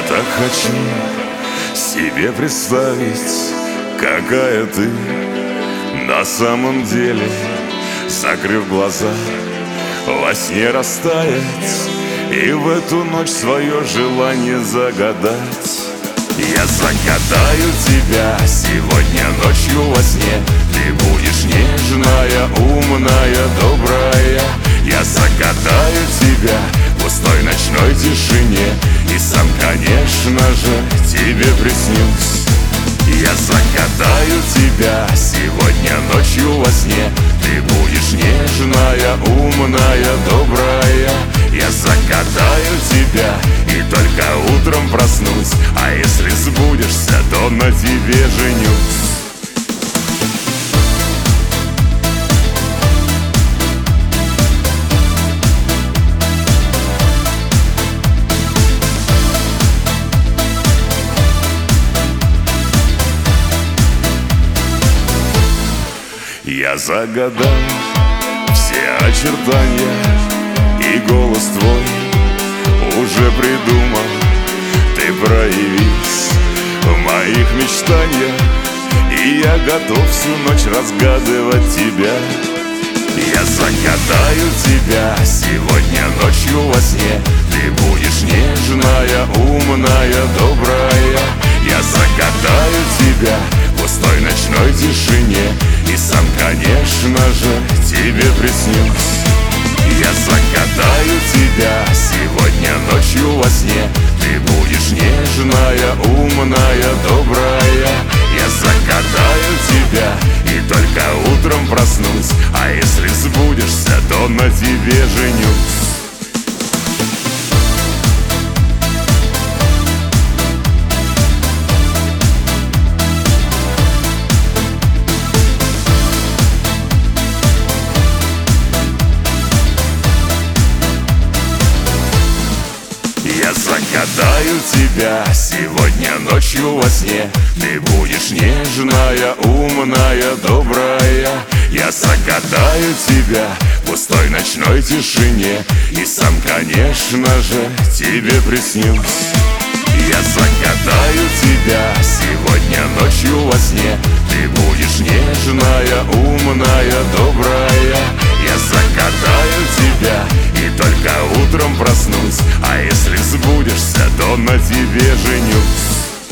так хочу себе представить, какая ты на самом деле. Закрыв глаза, во сне растаять и в эту ночь свое желание загадать. Я загадаю тебя сегодня ночью во сне. Ты будешь нежная, умная, добрая. Я загадаю тебя в пустой ночной тишине, и сам, конечно же, тебе приснюсь. Я загадаю тебя сегодня ночью во сне. Ты будешь нежная, умная, добрая. Я загадаю тебя и только утром проснусь, а если сбудешься, то на тебе женюсь. Я загадаю все очертания, и голос твой уже придумал. Ты проявись в моих мечтаниях, и я готов всю ночь разгадывать тебя. Я загадаю тебя сегодня ночью во сне. Ты будешь нежная, умная, добрая. Я загадаю тебя в пустой ночной тишине, и сам, конечно же, тебе приснюсь. Я загадаю тебя сегодня ночью во сне. Ты будешь нежная, умная, добрая. Я загадаю тебя и только утром проснусь, а если сбудешься, то на тебе женюсь. Я загадаю тебя сегодня ночью во сне. Ты будешь нежная, умная, добрая. Я загадаю тебя в пустой ночной тишине, и сам, конечно же, тебе приснюсь. Я загадаю тебя сегодня ночью во сне. Ты будешь нежная, умная, добрая. Я загадаю тебя и только утром проснусь, а если сбудешься, то на тебе женюсь.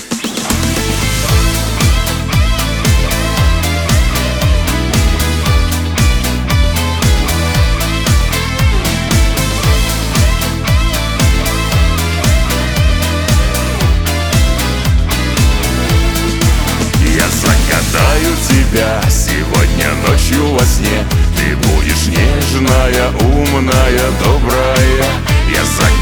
Я загадаю тебя сегодня ночью во сне. Ты будешь нежная, умная, добрая. Я загадаю